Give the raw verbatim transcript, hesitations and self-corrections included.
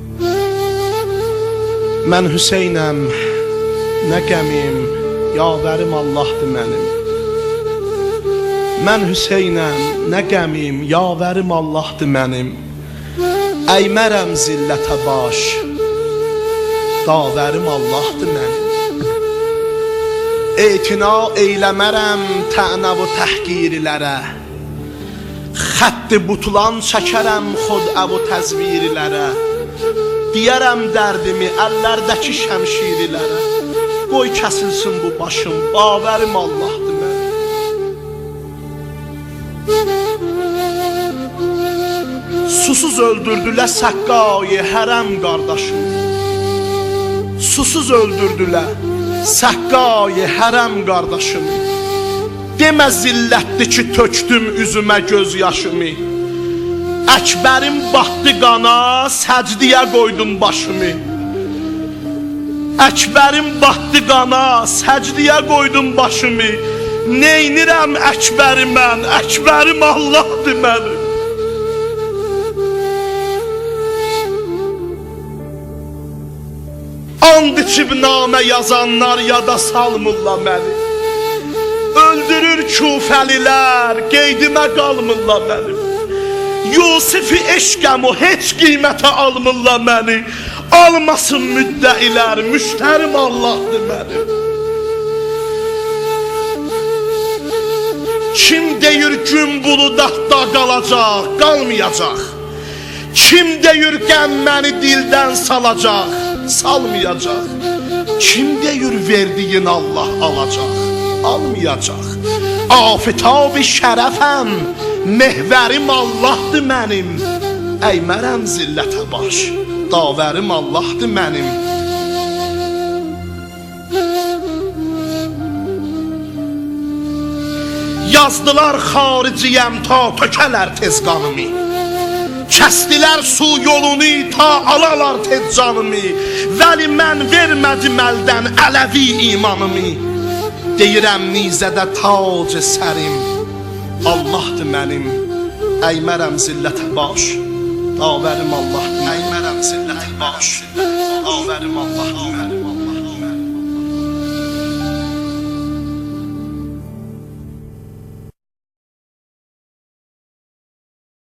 Mən Hüseynəm, nə qəmim, yavərim Allahdır mənim. Mən Hüseynəm, nə qəmim, yavərim Allahdır mənim. Əymərəm zillətə baş, davərim Allahdır mənim. Etina eyləmərəm tənəv və təhqirilərə. Xətti butulan çəkərəm xodəv və təzvirilərə. Deyərəm dərdimi əllərdəki şəmşirilərə. Qoy kəsilsin bu başım, bavərim Allahdır mənim. Susuz öldürdülər Səqqayı hərəm qardaşım. Susuz öldürdülər Səqqayı hərəm qardaşım. Demə zillətdir ki tökdüm üzümə göz yaşımı. Əkbərim batdı qana, səcdiyə qoydum başımı. Əkbərim batdı qana, səcdiyə qoydum başımı. Neynirəm Əkbəri mən, Əkbərim Allahdır mənim. And içib namə yazanlar yada salmırlar məni. Öldürür küfəlilər, qeydimə qalmırlar mənim. Yusifi eşqəm o heç qiymətə almırlar məni. Almasın müddəilər, müştərim Allahdır mənim. Kim deyir gün buludaqda qalacaq, qalmayacaq. Kim deyir qəm məni dildən salacaq, salmayacaq. Kim deyir verdiyin Allah alacaq, almayacaq. Afitab-ı şərəfəm, mehvərim Allahdır mənim. Əymərəm zillətə baş, davərim Allahdır mənim. Yazdılar xariciyəm ta tökələr tez qanımı. Kəstilər su yolunu ta alalar tez canımı. Vəli mən vermədim əldən ələvi imanımı. Deyirəm nizədə tac sərim Allahdır mənim. Əymərəm zillətə baş, davərim Allahdır. Əymərəm zillətə baş, davərim Allahdır mənim.